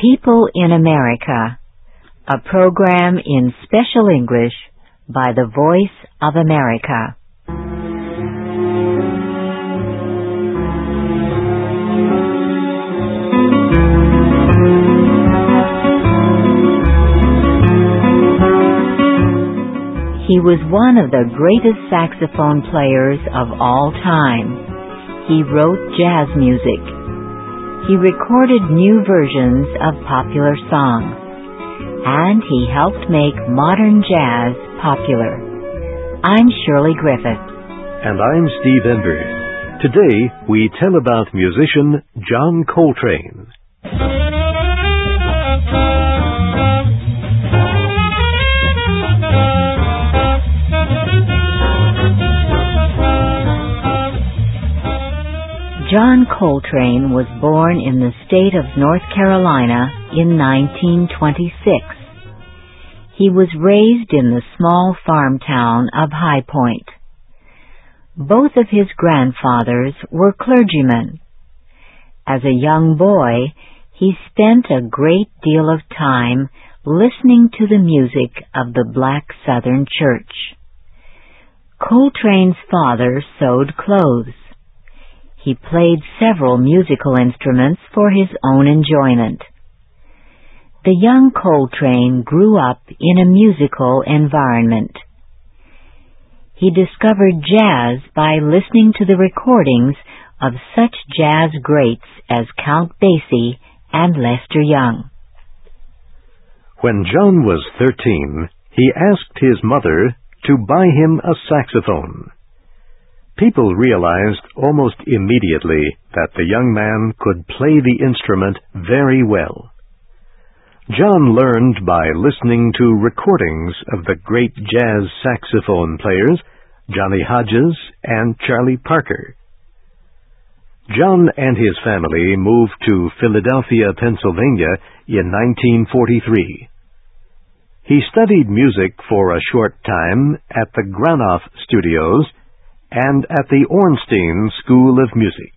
People in America, a program in special English by the Voice of America. He was one of the greatest saxophone players of all time. He wrote jazz music. He recorded new versions of popular songs, and he helped make modern jazz popular. I'm Shirley Griffith. And I'm Steve Enver. Today, we tell about musician John Coltrane. John Coltrane was born in the state of North Carolina in 1926. He was raised in the small farm town of High Point. Both of his grandfathers were clergymen. As a young boy, he spent a great deal of time listening to the music of the Black Southern Church. Coltrane's father sewed clothes. He played several musical instruments for his own enjoyment. The young Coltrane grew up in a musical environment. He discovered jazz by listening to the recordings of such jazz greats as Count Basie and Lester Young. When John was 13, he asked his mother to buy him a saxophone. People realized almost immediately that the young man could play the instrument very well. John learned by listening to recordings of the great jazz saxophone players, Johnny Hodges and Charlie Parker. John and his family moved to Philadelphia, Pennsylvania in 1943. He studied music for a short time at the Granoff Studios and at the Ornstein School of Music.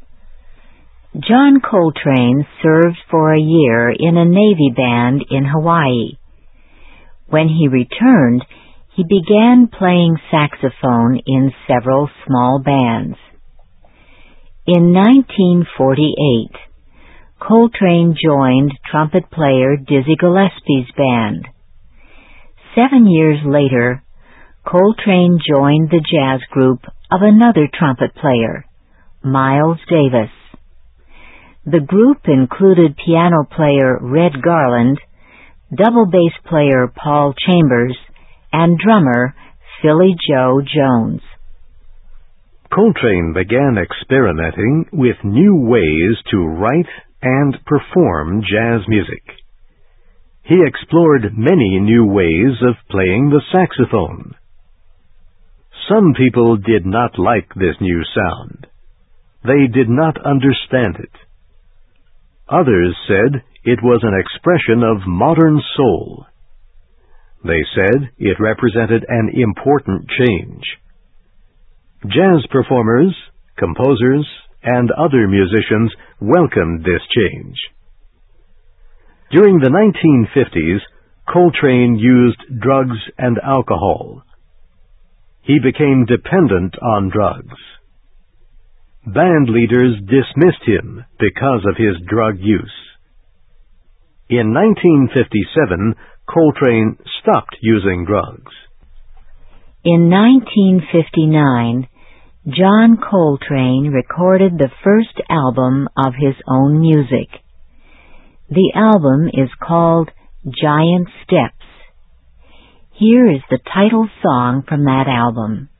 John Coltrane served for a year in a Navy band in Hawaii. When he returned, he began playing saxophone in several small bands. In 1948, Coltrane joined trumpet player Dizzy Gillespie's band. 7 years later, Coltrane joined the jazz group of another trumpet player, Miles Davis. The group included piano player Red Garland, double bass player Paul Chambers, and drummer Philly Joe Jones. Coltrane began experimenting with new ways to write and perform jazz music. He explored many new ways of playing the saxophone. Some people did not like this new sound. They did not understand it. Others said it was an expression of modern soul. They said it represented an important change. Jazz performers, composers, and other musicians welcomed this change. During the 1950s, Coltrane used drugs and alcohol. He became dependent on drugs. Band leaders dismissed him because of his drug use. In 1957, Coltrane stopped using drugs. In 1959, John Coltrane recorded the first album of his own music. The album is called Giant Steps. Here is the title song from that album.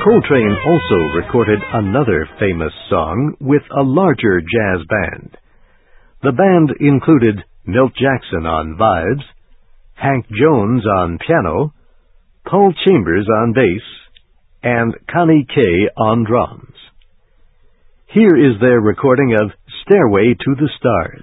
Coltrane also recorded another famous song with a larger jazz band. The band included Milt Jackson on vibes, Hank Jones on piano, Paul Chambers on bass, and Connie Kay on drums. Here is their recording of Stairway to the Stars.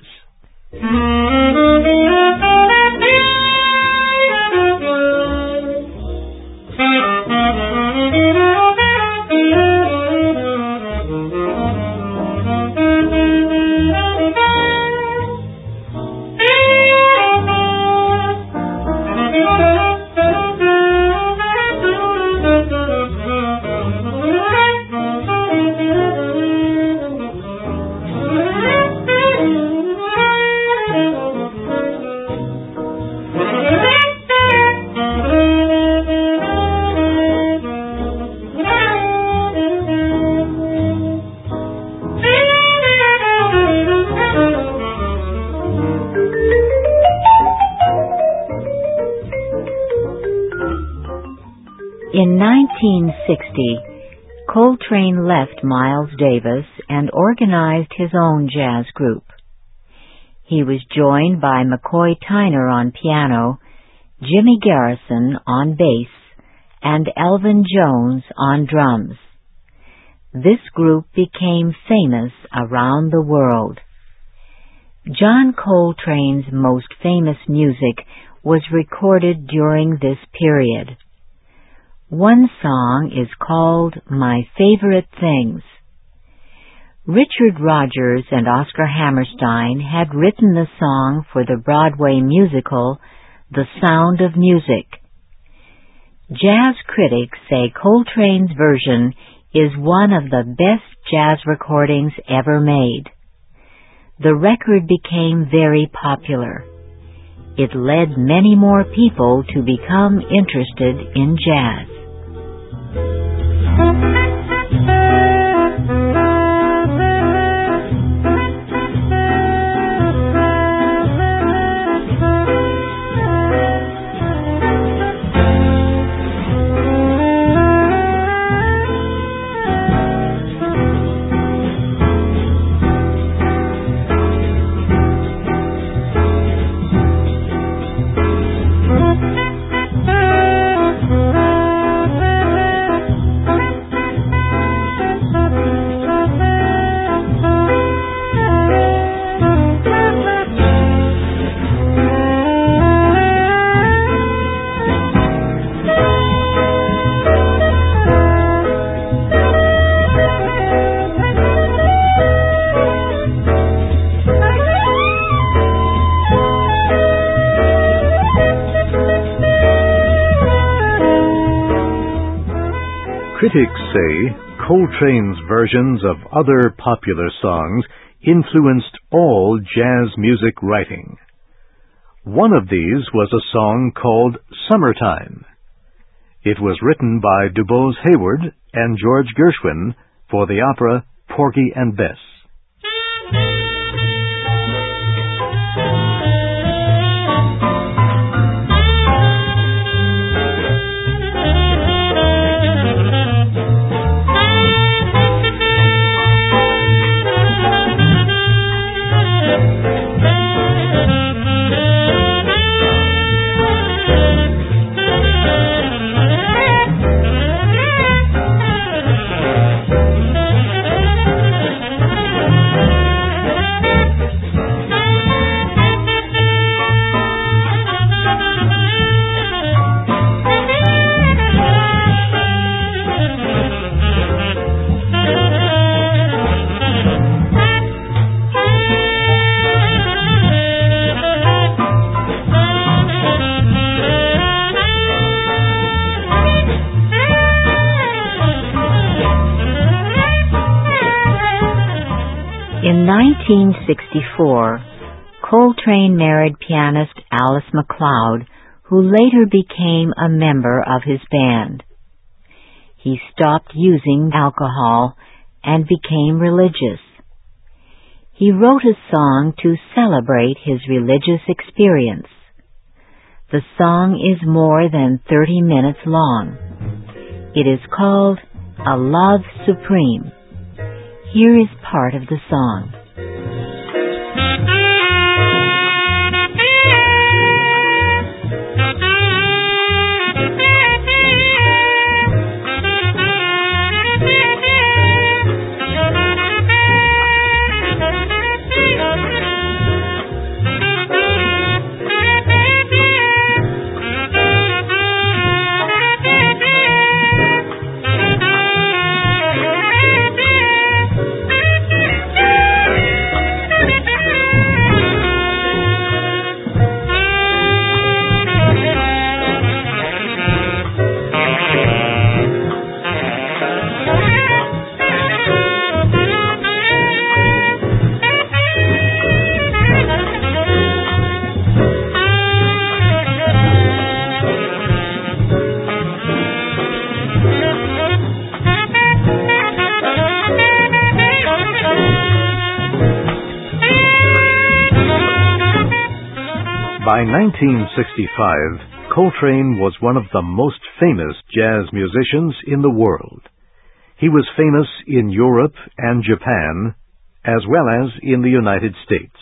In 1960, Coltrane left Miles Davis and organized his own jazz group. He was joined by McCoy Tyner on piano, Jimmy Garrison on bass, and Elvin Jones on drums. This group became famous around the world. John Coltrane's most famous music was recorded during this period. One song is called My Favorite Things. Richard Rodgers and Oscar Hammerstein had written the song for the Broadway musical The Sound of Music. Jazz critics say Coltrane's version is one of the best jazz recordings ever made. The record became very popular. It led many more people to become interested in jazz. Critics say Coltrane's versions of other popular songs influenced all jazz music writing. One of these was a song called Summertime. It was written by DuBose Hayward and George Gershwin for the opera Porgy and Bess. In 1964, Coltrane married pianist Alice MacLeod, who later became a member of his band. He stopped using alcohol and became religious. He wrote a song to celebrate his religious experience. The song is more than 30 minutes long. It is called A Love Supreme. Here is part of the song. By 1965, Coltrane was one of the most famous jazz musicians in the world. He was famous in Europe and Japan, as well as in the United States.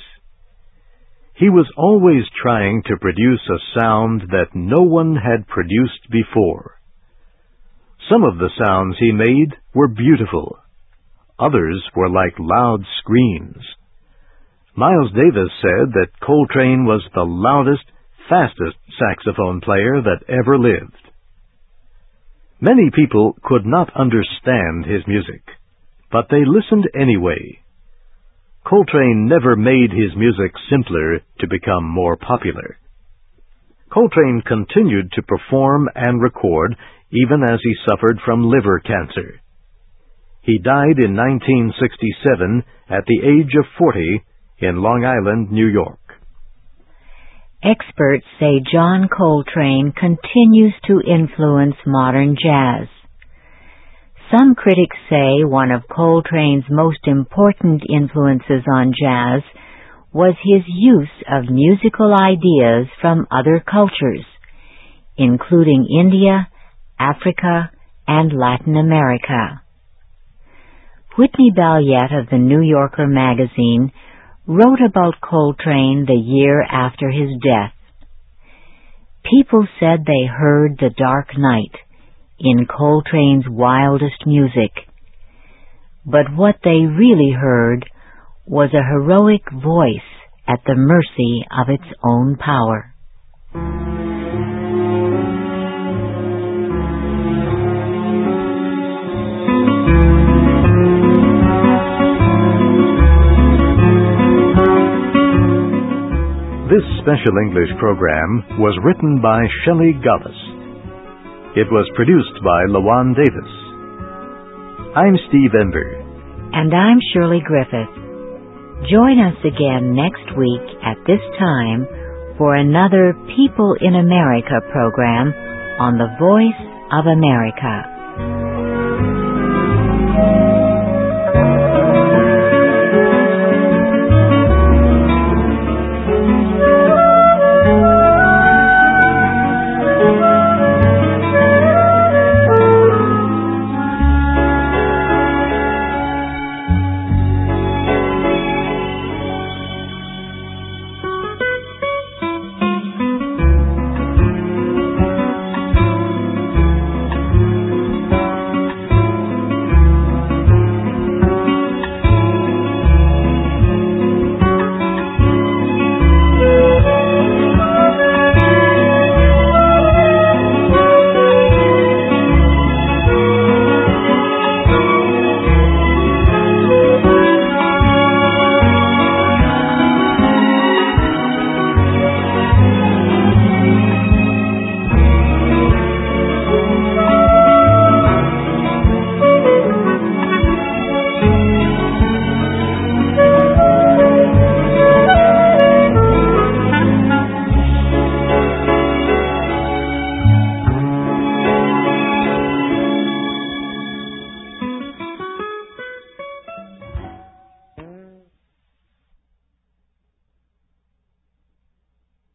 He was always trying to produce a sound that no one had produced before. Some of the sounds he made were beautiful. Others were like loud screams. Miles Davis said that Coltrane was the loudest, fastest saxophone player that ever lived. Many people could not understand his music, but they listened anyway. Coltrane never made his music simpler to become more popular. Coltrane continued to perform and record even as he suffered from liver cancer. He died in 1967 at the age of 40 in Long Island, New York. Experts say John Coltrane continues to influence modern jazz. Some critics say one of Coltrane's most important influences on jazz was his use of musical ideas from other cultures, including India, Africa, and Latin America. Whitney Balliet of the New Yorker magazine wrote about Coltrane the year after his death. People said they heard the dark night in Coltrane's wildest music, but what they really heard was a heroic voice at the mercy of its own power. This special English program was written by Shelley Gullis. It was produced by Lawan Davis. I'm Steve Enber. And I'm Shirley Griffith. Join us again next week at this time for another People in America program on the Voice of America.